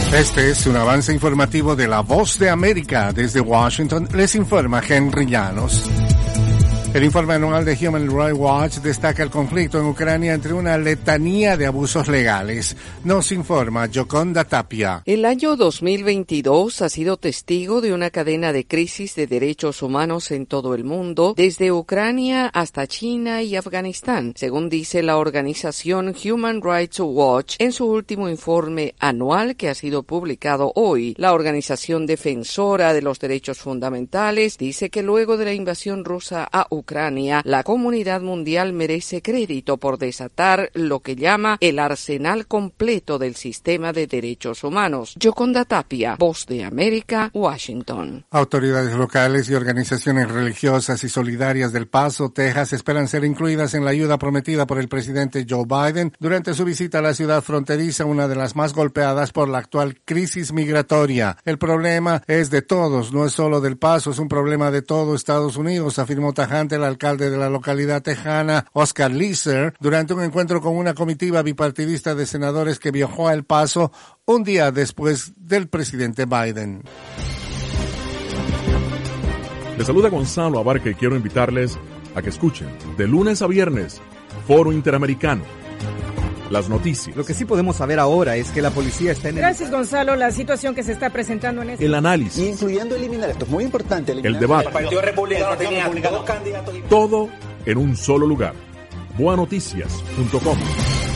Este es un avance informativo de La Voz de América. Desde Washington les informa Henry Llanos. El informe anual de Human Rights Watch destaca el conflicto en Ucrania entre una letanía de abusos legales. Nos informa Yoconda Tapia. El año 2022 ha sido testigo de una cadena de crisis de derechos humanos en todo el mundo, desde Ucrania hasta China y Afganistán, según dice la organización Human Rights Watch en su último informe anual que ha sido publicado hoy. La organización defensora de los derechos fundamentales dice que luego de la invasión rusa a Ucrania, la comunidad mundial merece crédito por desatar lo que llama el arsenal completo del sistema de derechos humanos. Yoconda Tapia, Voz de América, Washington. Autoridades locales y organizaciones religiosas y solidarias del Paso, Texas, esperan ser incluidas en la ayuda prometida por el presidente Joe Biden durante su visita a la ciudad fronteriza, una de las más golpeadas por la actual crisis migratoria. El problema es de todos, no es solo del Paso, es un problema de todo Estados Unidos, afirmó tajante el alcalde de la localidad tejana, Oscar Leeser, durante un encuentro con una comitiva bipartidista de senadores que viajó a El Paso un día después del presidente Biden. Les saluda Gonzalo Abarca y quiero invitarles a que escuchen de lunes a viernes Foro Interamericano. Las noticias. Lo que sí podemos saber ahora es que la policía está en Gracias, Gonzalo. La situación que se está presentando en el análisis. Incluyendo eliminar, esto es muy importante. El debate. El Partido Republicano tenía dos candidatos. Todo en un solo lugar. Boanoticias.com.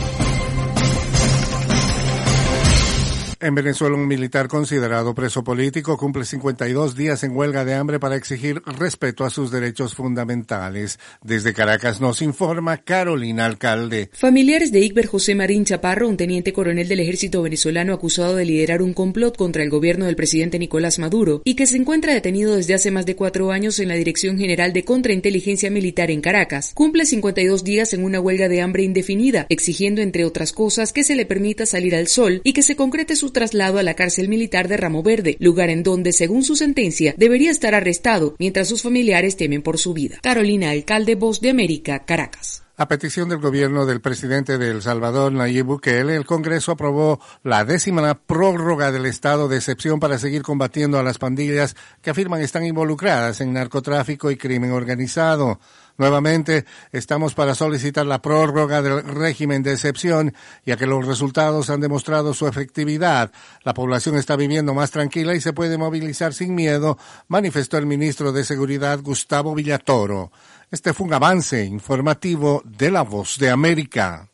En Venezuela, un militar considerado preso político cumple 52 días en huelga de hambre para exigir respeto a sus derechos fundamentales. Desde Caracas nos informa Carolina Alcalde. Familiares de Igber José Marín Chaparro, un teniente coronel del ejército venezolano acusado de liderar un complot contra el gobierno del presidente Nicolás Maduro y que se encuentra detenido desde hace más de 4 años en la Dirección General de Contrainteligencia Militar en Caracas, cumple 52 días en una huelga de hambre indefinida, exigiendo, entre otras cosas, que se le permita salir al sol y que se concrete su traslado a la cárcel militar de Ramo Verde, lugar en donde, según su sentencia, debería estar arrestado, mientras sus familiares temen por su vida. Carolina Alcalde, Voz de América, Caracas. A petición del gobierno del presidente de El Salvador, Nayib Bukele, el Congreso aprobó la 10ª prórroga del estado de excepción para seguir combatiendo a las pandillas que afirman están involucradas en narcotráfico y crimen organizado. Nuevamente, estamos para solicitar la prórroga del régimen de excepción, ya que los resultados han demostrado su efectividad. La población está viviendo más tranquila y se puede movilizar sin miedo, manifestó el ministro de Seguridad, Gustavo Villatoro. Este fue un avance informativo de La Voz de América.